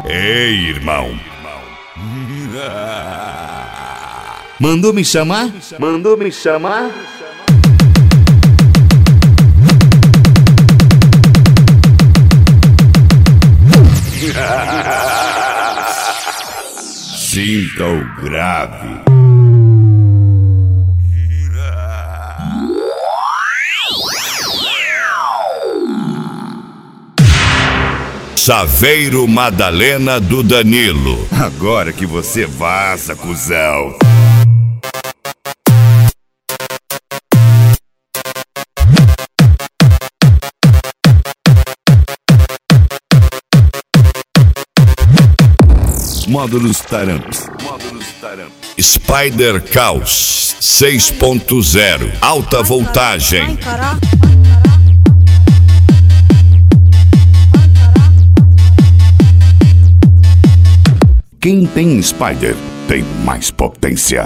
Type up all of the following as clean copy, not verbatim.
Ei, irmão. Mandou me chamar? Mandou me chamar? Sinta o grave. Chaveiro Madalena do Danilo. Agora que você vaza, cuzão. Módulos Taramps. Spider Caos 6.0. Alta voltagem. Quem tem Spider tem mais potência.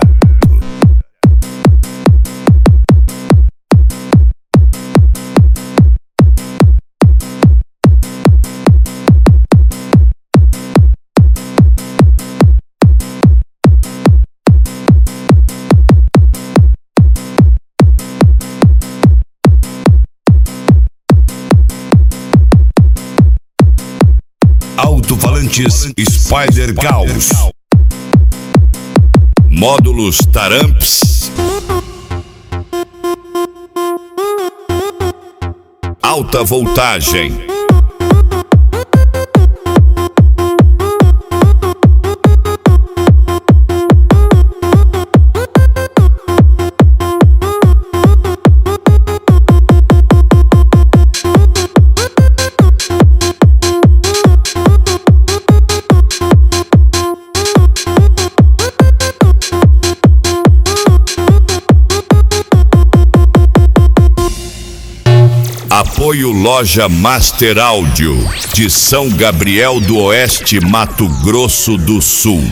Alto-falantes Spider Caos. Módulos Taramps. Alta voltagem. Apoio Loja Master Áudio, de São Gabriel do Oeste, Mato Grosso do Sul.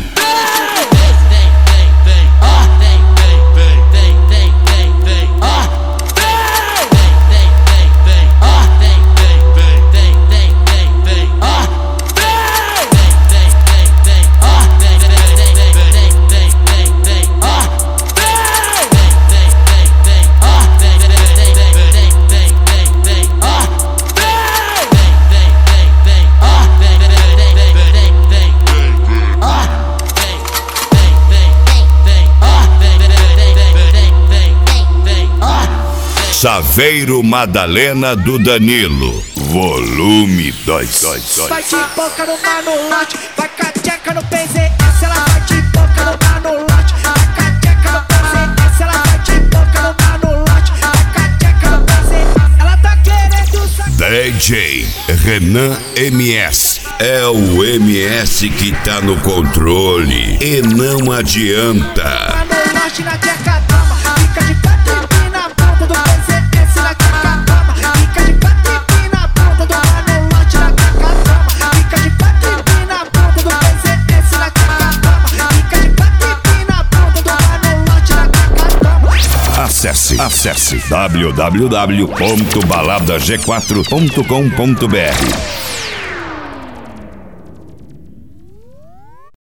Chaveiro Madalena do Danilo, volume 2. Vai de boca no manolote, vai cateca no PZS, ela vai de boca no manolote, vai cateca no PZS, ela vai de boca no manolote, vai cateca no PZS, ela tá querendo saber. DJ Renan MS, é o MS que tá no controle e não adianta. Manolote na teca dama, fica de quatro e na ponta do PZS na teca dama, fica de quatro e na ponta do manolote na teca dama, fica de quatro e na ponta do PZS na teca dama, fica de quatro e na ponta do manolote na teca dama. Acesse www.baladag4.com.br